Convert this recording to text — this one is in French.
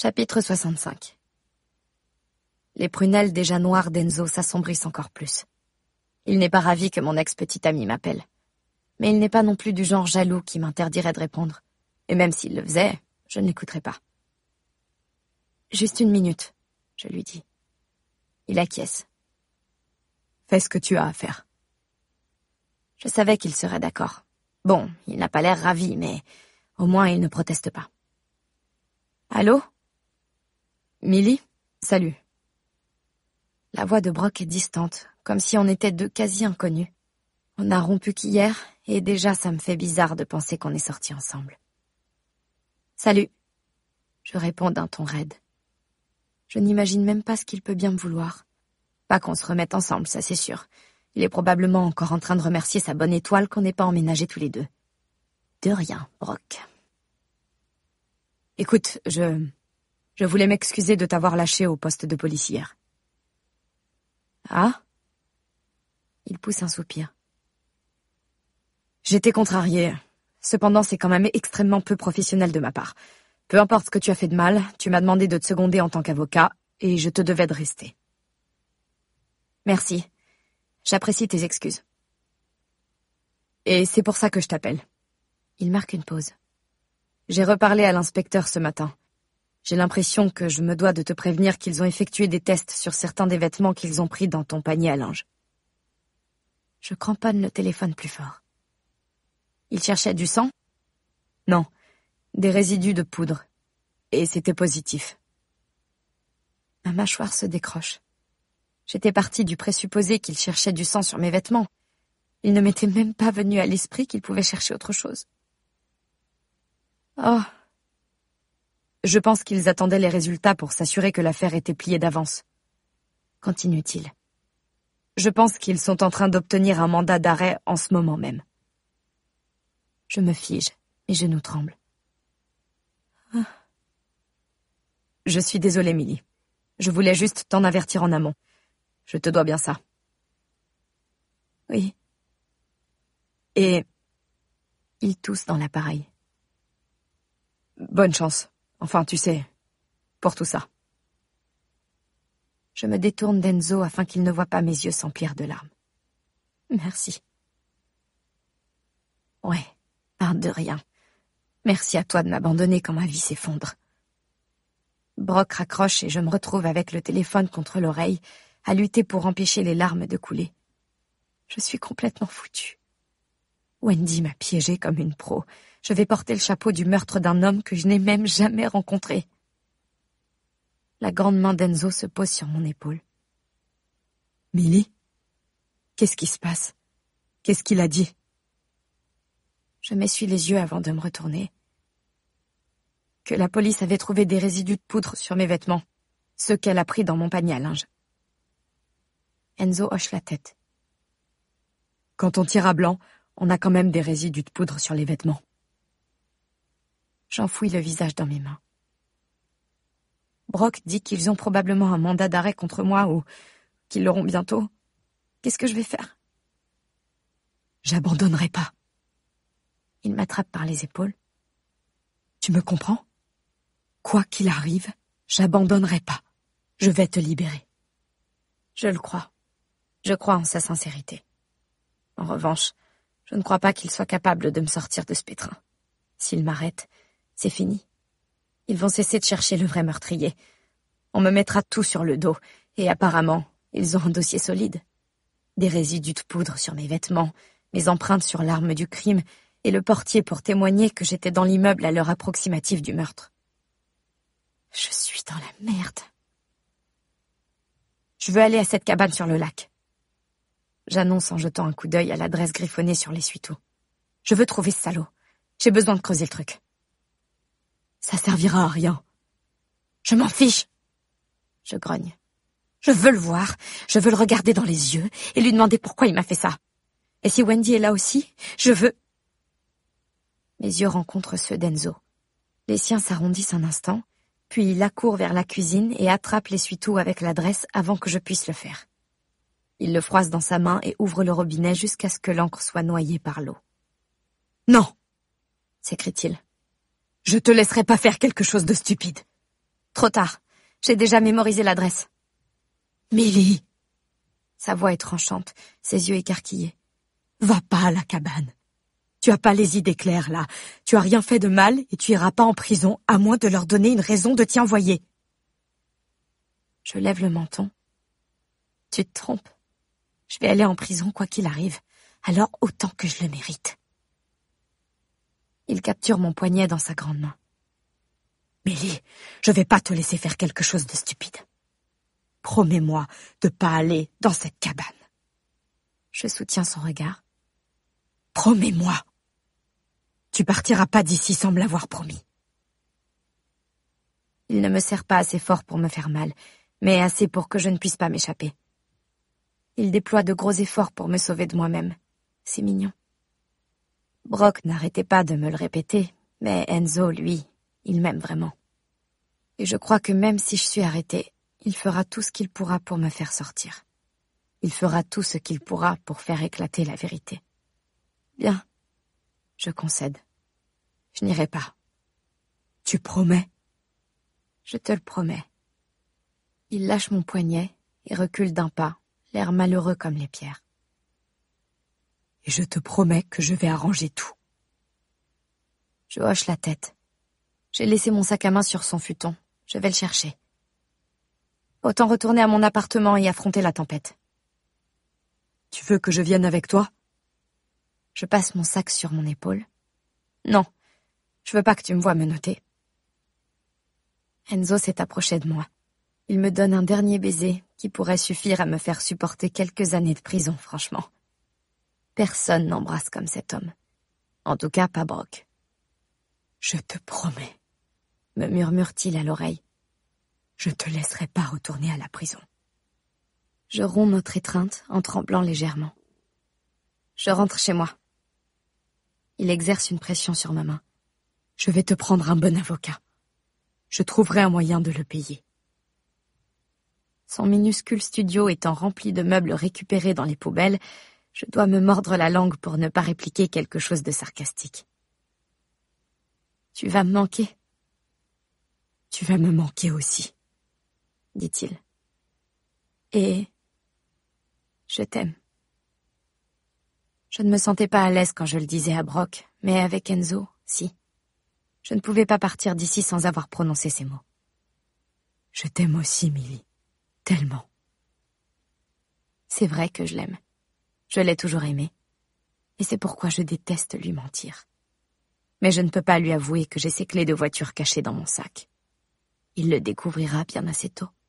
Chapitre 65. Les prunelles déjà noires d'Enzo s'assombrissent encore plus. Il n'est pas ravi que mon ex-petit ami m'appelle. Mais il n'est pas non plus du genre jaloux qui m'interdirait de répondre. Et même s'il le faisait, je ne l'écouterais pas. Juste une minute, je lui dis. Il acquiesce. Fais ce que tu as à faire. Je savais qu'il serait d'accord. Bon, il n'a pas l'air ravi, mais au moins il ne proteste pas. Allô? Millie, salut. La voix de Brock est distante, comme si on était deux quasi-inconnus. On n'a rompu qu'hier, et déjà ça me fait bizarre de penser qu'on est sortis ensemble. Salut. Je réponds d'un ton raide. Je n'imagine même pas ce qu'il peut bien me vouloir. Pas qu'on se remette ensemble, ça c'est sûr. Il est probablement encore en train de remercier sa bonne étoile qu'on n'ait pas emménagé tous les deux. De rien, Brock. Écoute, je voulais m'excuser de t'avoir lâché au poste de police hier. Ah? Il pousse un soupir. J'étais contrarié. Cependant, c'est quand même extrêmement peu professionnel de ma part. Peu importe ce que tu as fait de mal, tu m'as demandé de te seconder en tant qu'avocat, et je te devais de rester. Merci. J'apprécie tes excuses. Et c'est pour ça que je t'appelle. Il marque une pause. J'ai reparlé à l'inspecteur ce matin. J'ai l'impression que je me dois de te prévenir qu'ils ont effectué des tests sur certains des vêtements qu'ils ont pris dans ton panier à linge. Je cramponne le téléphone plus fort. Il cherchait du sang? Non, des résidus de poudre. Et c'était positif. Ma mâchoire se décroche. J'étais partie du présupposé qu'il cherchait du sang sur mes vêtements. Il ne m'était même pas venu à l'esprit qu'il pouvait chercher autre chose. Oh. Je pense qu'ils attendaient les résultats pour s'assurer que l'affaire était pliée d'avance. Continue-t-il. Je pense qu'ils sont en train d'obtenir un mandat d'arrêt en ce moment même. Je me fige, mes genoux tremblent. Ah. Je suis désolée, Millie. Je voulais juste t'en avertir en amont. Je te dois bien ça. Oui. Et... Il tousse dans l'appareil. Bonne chance. Enfin, tu sais, pour tout ça. Je me détourne d'Enzo afin qu'il ne voie pas mes yeux s'emplir de larmes. Merci. Ouais, de rien. Merci à toi de m'abandonner quand ma vie s'effondre. Brock raccroche et je me retrouve avec le téléphone contre l'oreille, à lutter pour empêcher les larmes de couler. Je suis complètement foutue. Wendy m'a piégée comme une pro. Je vais porter le chapeau du meurtre d'un homme que je n'ai même jamais rencontré. La grande main d'Enzo se pose sur mon épaule. Millie? Qu'est-ce qui se passe? Qu'est-ce qu'il a dit? Je m'essuie les yeux avant de me retourner. Que la police avait trouvé des résidus de poudre sur mes vêtements, ceux qu'elle a pris dans mon panier à linge. Enzo hoche la tête. Quand on tire à blanc, on a quand même des résidus de poudre sur les vêtements. J'enfouis le visage dans mes mains. Brock dit qu'ils ont probablement un mandat d'arrêt contre moi ou qu'ils l'auront bientôt. Qu'est-ce que je vais faire? J'abandonnerai pas. Il m'attrape par les épaules. Tu me comprends? Quoi qu'il arrive, j'abandonnerai pas. Je vais te libérer. Je le crois. Je crois en sa sincérité. En revanche, je ne crois pas qu'il soit capable de me sortir de ce pétrin. S'il m'arrête, c'est fini. Ils vont cesser de chercher le vrai meurtrier. On me mettra tout sur le dos, et apparemment, ils ont un dossier solide. Des résidus de poudre sur mes vêtements, mes empreintes sur l'arme du crime, et le portier pour témoigner que j'étais dans l'immeuble à l'heure approximative du meurtre. Je suis dans la merde. Je veux aller à cette cabane sur le lac. J'annonce en jetant un coup d'œil à l'adresse griffonnée sur l'essuie-tout. Je veux trouver ce salaud. J'ai besoin de creuser le truc. Ça servira à rien. Je m'en fiche. Je grogne. Je veux le voir, je veux le regarder dans les yeux et lui demander pourquoi il m'a fait ça. Et si Wendy est là aussi, je veux... Mes yeux rencontrent ceux d'Enzo. Les siens s'arrondissent un instant, puis il accourt vers la cuisine et attrape l'essuie-tout avec l'adresse avant que je puisse le faire. Il le froisse dans sa main et ouvre le robinet jusqu'à ce que l'encre soit noyée par l'eau. « Non !» s'écrie-t-il. « Je te laisserai pas faire quelque chose de stupide. » Trop tard. J'ai déjà mémorisé l'adresse. Millie, Sa voix est tranchante, ses yeux écarquillés. va pas à la cabane. Tu as pas les idées claires, là. Tu as rien fait de mal et tu iras pas en prison, à moins de leur donner une raison de t'y envoyer. Je lève le menton. Tu te trompes. Je vais aller en prison quoi qu'il arrive. Alors autant que je le mérite. Il capture mon poignet dans sa grande main. Millie, je vais pas te laisser faire quelque chose de stupide. Promets-moi de pas aller dans cette cabane. Je soutiens son regard. Promets-moi. Tu partiras pas d'ici sans me l'avoir promis. Il ne me serre pas assez fort pour me faire mal, mais assez pour que je ne puisse pas m'échapper. Il déploie de gros efforts pour me sauver de moi-même. C'est mignon. Brock n'arrêtait pas de me le répéter, mais Enzo, lui, il m'aime vraiment. Et je crois que même si je suis arrêtée, il fera tout ce qu'il pourra pour me faire sortir. Il fera tout ce qu'il pourra pour faire éclater la vérité. Bien, je concède. Je n'irai pas. Tu promets? Je te le promets. Il lâche mon poignet et recule d'un pas, l'air malheureux comme les pierres. Et je te promets que je vais arranger tout. Je hoche la tête. J'ai laissé mon sac à main sur son futon. Je vais le chercher. Autant retourner à mon appartement et affronter la tempête. Tu veux que je vienne avec toi? Je passe mon sac sur mon épaule. Non, je veux pas que tu me vois menotter. Enzo s'est approché de moi. Il me donne un dernier baiser qui pourrait suffire à me faire supporter quelques années de prison, franchement. Personne n'embrasse comme cet homme. En tout cas, pas Brock. Je te promets, me murmure-t-il à l'oreille. Je te laisserai pas retourner à la prison. Je romps notre étreinte en tremblant légèrement. Je rentre chez moi. Il exerce une pression sur ma main. Je vais te prendre un bon avocat. Je trouverai un moyen de le payer. Son minuscule studio étant rempli de meubles récupérés dans les poubelles, je dois me mordre la langue pour ne pas répliquer quelque chose de sarcastique. Tu vas me manquer. Tu vas me manquer aussi, dit-il. Et je t'aime. Je ne me sentais pas à l'aise quand je le disais à Brock, mais avec Enzo, si. Je ne pouvais pas partir d'ici sans avoir prononcé ces mots. Je t'aime aussi, Millie. Tellement. C'est vrai que je l'aime. Je l'ai toujours aimé. Et c'est pourquoi je déteste lui mentir. Mais je ne peux pas lui avouer que j'ai ses clés de voiture cachées dans mon sac. Il le découvrira bien assez tôt.